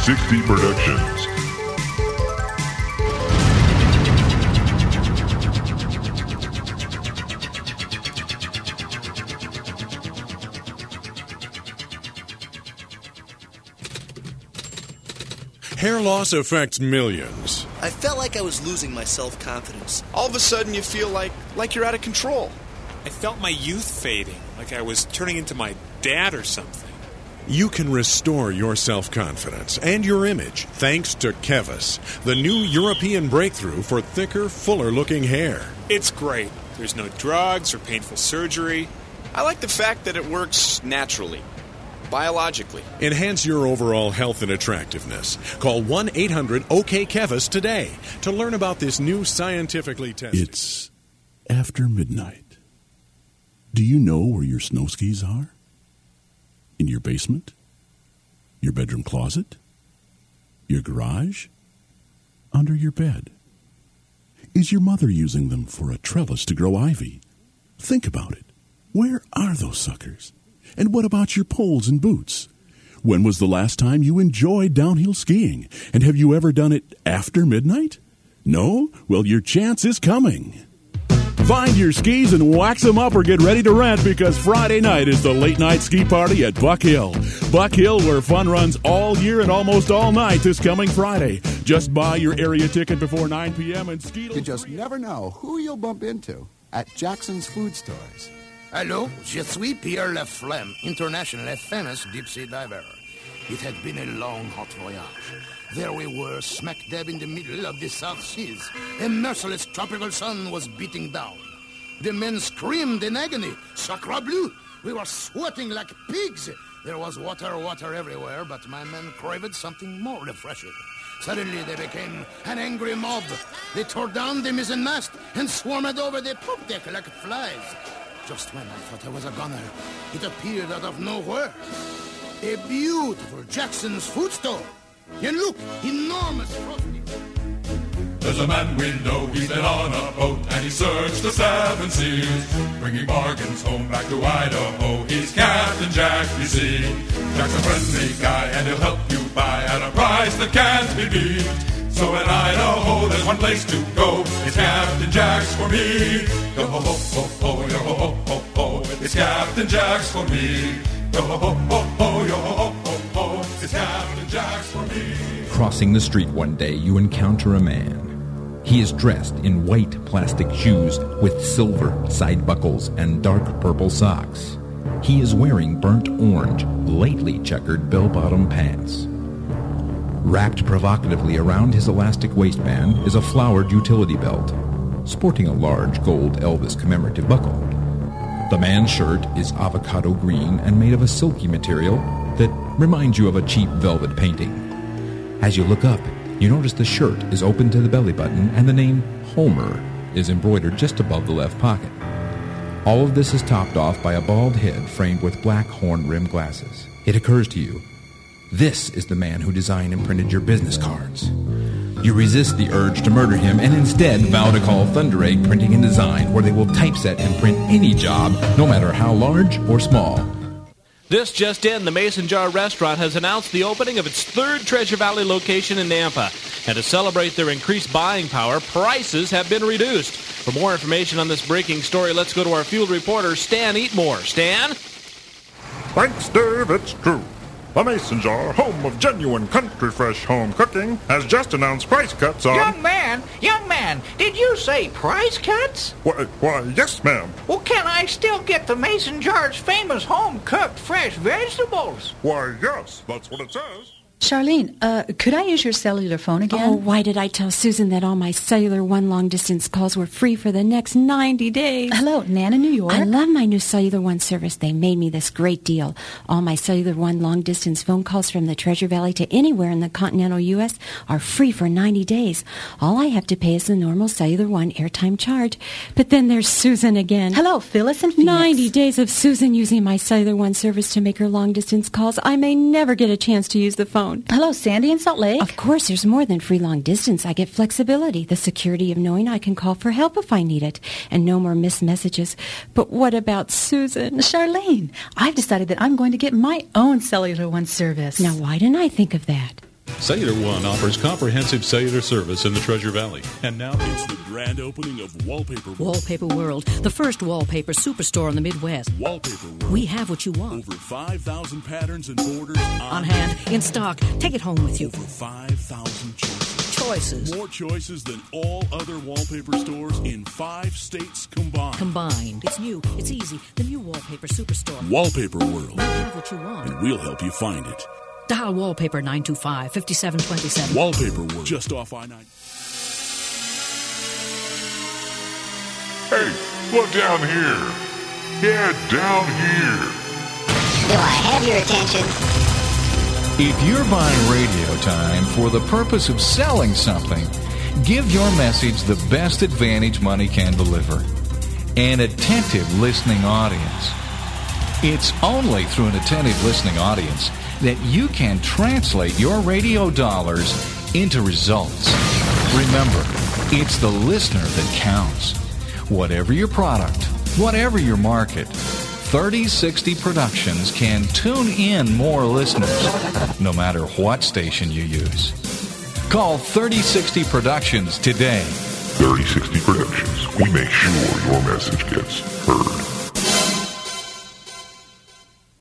360 Productions. Hair loss affects millions. I felt like I was losing my self-confidence. All of a sudden you feel like you're out of control. I felt my youth fading, like I was turning into my dad or something. You can restore your self-confidence and your image thanks to Kevis, the new European breakthrough for thicker, fuller-looking hair. It's great. There's no drugs or painful surgery. I like the fact that it works naturally, biologically. Enhance your overall health and attractiveness. Call 1-800-OK-KEVIS today to learn about this new scientifically tested... It's after midnight. Do you know where your snow skis are? In your basement? Your bedroom closet? Your garage? Under your bed? Is your mother using them for a trellis to grow ivy? Think about it. Where are those suckers? And what about your poles and boots? When was the last time you enjoyed downhill skiing? And have you ever done it after midnight? No? Well, your chance is coming. Find your skis and wax them up or get ready to rent because Friday night is the late night ski party at Buck Hill. Buck Hill, where fun runs all year and almost all night this coming Friday. Just buy your area ticket before 9 p.m. and ski. You just never know who you'll bump into at Jackson's Food Stores. Allô, je suis Pierre Laflamme, internationally famous deep-sea diver. It had been a long, hot voyage. There we were, smack dab in the middle of the South Seas. A merciless tropical sun was beating down. The men screamed in agony. Sacre bleu! We were sweating like pigs. There was water everywhere, but my men craved something more refreshing. Suddenly they became an angry mob. They tore down the mizzenmast and swarmed over the poop deck like flies. Just when I thought I was a gunner, it appeared out of nowhere. A beautiful Jackson's Food Store. And look, enormous frosty. There's a man we know, he's been on a boat, and he searched the 7 seas, bringing bargains home back to Idaho. He's Captain Jack, you see. Jack's a friendly guy, and he'll help you buy at a price that can't be beat. So in Idaho, there's one place to go. It's Captain Jack's for me. Yo ho ho ho ho, yo ho ho ho ho. It's Captain Jack's for me. Yo ho ho ho ho, yo ho ho ho ho. It's Captain Jack's for me. Crossing the street one day, you encounter a man. He is dressed in white plastic shoes with silver side buckles and dark purple socks. He is wearing burnt orange, lightly checkered bell-bottom pants. Wrapped provocatively around his elastic waistband is a flowered utility belt, sporting a large gold Elvis commemorative buckle. The man's shirt is avocado green and made of a silky material that reminds you of a cheap velvet painting. As you look up, you notice the shirt is open to the belly button and the name Homer is embroidered just above the left pocket. All of this is topped off by a bald head framed with black horn-rimmed glasses. It occurs to you, this is the man who designed and printed your business cards. You resist the urge to murder him and instead vow to call Thunder Egg Printing and Design, where they will typeset and print any job, no matter how large or small. This just in, the Mason Jar Restaurant has announced the opening of its 3rd Treasure Valley location in Nampa. And to celebrate their increased buying power, prices have been reduced. For more information on this breaking story, let's go to our field reporter, Stan Eatmore. Stan? Thanks, Dave, it's true. The Mason Jar, home of genuine country fresh home cooking, has just announced price cuts on... Young man, did you say price cuts? Why, yes, ma'am. Well, can I still get the Mason Jar's famous home-cooked fresh vegetables? Why, yes, that's what it says. Charlene, could I use your cellular phone again? Oh, why did I tell Susan that all my cellular one long-distance calls were free for the next 90 days? Hello, Nan in New York. I love my new Cellular One service. They made me this great deal. All my Cellular One long-distance phone calls from the Treasure Valley to anywhere in the continental U.S. are free for 90 days. All I have to pay is the normal Cellular One airtime charge. But then there's Susan again. Hello, Phyllis and Phoenix. 90 days of Susan using my Cellular One service to make her long-distance calls. I may never get a chance to use the phone. Hello, Sandy in Salt Lake. Of course, there's more than free long distance. I get flexibility, the security of knowing I can call for help if I need it, and no more missed messages. But what about Susan? Charlene, I've decided that I'm going to get my own Cellular One service. Now, why didn't I think of that? Cellular One offers comprehensive cellular service in the Treasure Valley. And now it's the grand opening of Wallpaper World. Wallpaper World, the first wallpaper superstore in the Midwest. Wallpaper World. We have what you want. Over 5,000 patterns and borders on hand, in stock. Take it home with you. Over 5,000 choices. More choices than all other wallpaper stores in 5 states combined. It's new. It's easy. The new Wallpaper Superstore. Wallpaper World. We have what you want. And we'll help you find it. Dial Wallpaper 925-5727. Wallpaper World. Just off I-9. Hey, look down here. Yeah, down here. Do I have your attention? If you're buying radio time for the purpose of selling something, give your message the best advantage money can deliver. An attentive listening audience. It's only through an attentive listening audience that you can translate your radio dollars into results. Remember, it's the listener that counts. Whatever your product, whatever your market, 3060 Productions can tune in more listeners, no matter what station you use. Call 3060 Productions today. 3060 Productions. We make sure your message gets heard.